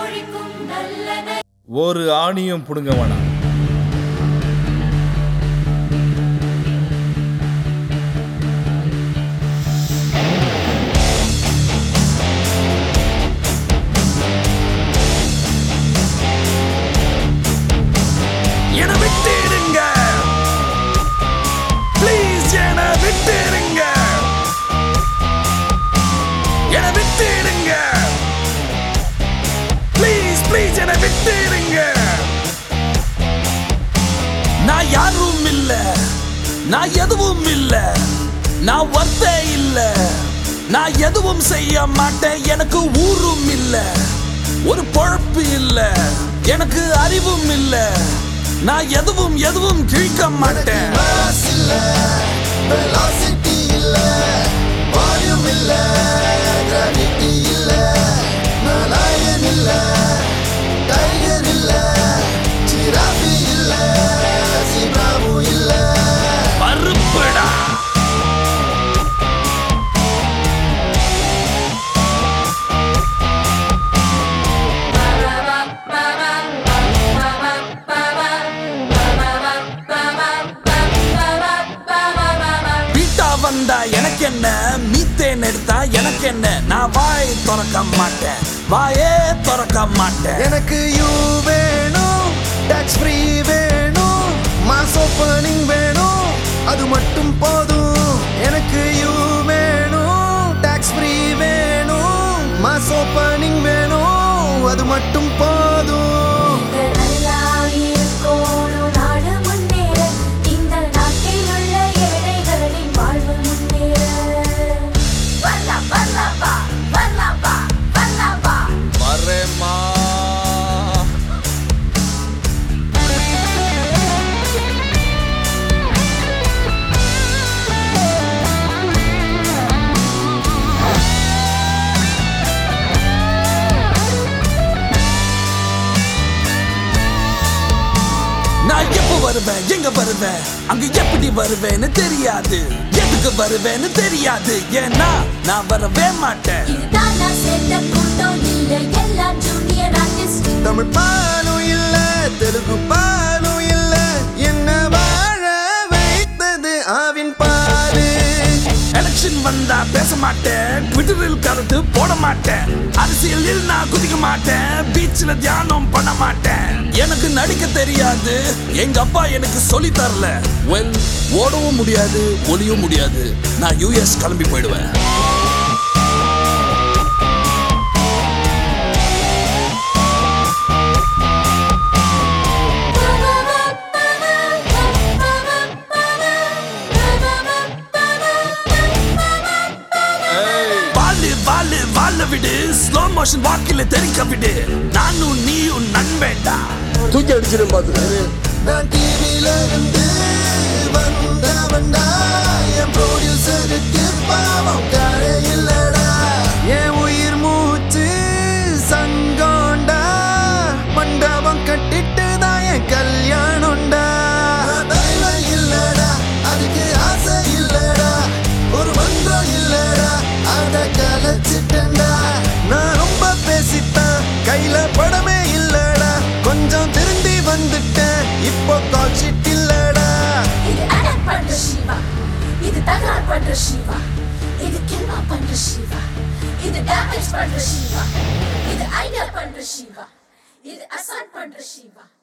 ஒரு ஆணியும் புடுங்க வேணாம். என விட்டுடுங்க ப்ளீஸ், என விட்டுடுங்க, என விட்டுடுங்க ப்ளீஸ் ப்ளீஸ், என விட்டுடுங்க. நான் யாரும் இல்ல, நான் எதுவும் இல்ல, நான் வர்த்தே இல்ல, நான் எதுவும் செய்ய மாட்டேன். எனக்கு ஊரும் இல்ல, ஒரு பொழப்பு இல்ல, எனக்கு அறிவும் இல்ல, நான் எதுவும் எதுவும் கிழிக்க மாட்டேன். பருப்புடா வந்தா எனக்கு என்ன, மீத்தேன் எடுத்தா எனக்கு என்ன, நான் வாய் திறக்க மாட்டேன், வாயே திறக்க மாட்டேன். எனக்கு யூ வேணும், டாக்ஸ் ஃப்ரீ வேணும், மாஸ் ஓப்பனிங் வேணும், அது மட்டும் போதும். எனக்கு யூ வேணும், டாக்ஸ் ஃப்ரீ வேணும், மாஸ் ஓப்பனிங் வேணும், அது மட்டும் போதும். நான் எப்ப வருவேன், எங்க வருவேன், அங்க எப்படி வருவேன்னு தெரியாது, எதுக்கு வருவேன்னு தெரியாது, ஏன்னா நான் வரவே மாட்டேன். தமிழ் பாலும் இல்ல, தெலுங்கு பாலும் இல்ல, என்ன வாழ வைத்தது ஆவின் பாரு. எலெக்ஷன் வந்தா பேச மாட்டேன், ட்விட்டரில் கருத்து போட மாட்டேன், அரசியலில் நான் குதிக்க மாட்டேன், பீச்ல தியானம் பண்ண மாட்டேன். எனக்கு நடிக்க தெரியாது, எங்க அப்பா எனக்கு சொல்லி தரல. வெல், ஓடவும் முடியாது, ஒளியும் முடியாது, நான் யூஎஸ் கிளம்பி போயிடுவேன். வாழ விடு, ஸ்லோ மோஷன் வாக்கில தெரிக்க விடு, நானும் நீயும் நண்பேண்டா. தூக்கி அடிச்சிடும் பாத்து. நான் டிவில இருந்து வந்தவன்டா, என் ப்ரொடியூசருக்கு பாவம் காரே இல்லடா. என் உயிர் மூச்சு சங்கோண்டா, மண்டபம் கட்டிட்டு தான் என் கல்யாணம்டா. தைலம் இல்லடா, அதுக்கு ஆசை இல்லடா, ஒரு மந்திரம் இல்லடா, அத கலைச்சிட்டா. நான் ரொம்ப பேசிட்டேன், கையில படமே இல்லடா, கொஞ்சம் திருந்தி வந்துட்டேன், இப்போ கால் ஷீட் இல்லடா. இது அடக் பண்ற சிவா, இது தகராறு பண்ற சிவா, இது கில்மா பண்ற சிவா, இது டேமேஜ் பண்ற சிவா, இது ஐடியா பண்ற சிவா, இது அசால்ட் பண்ற சிவா.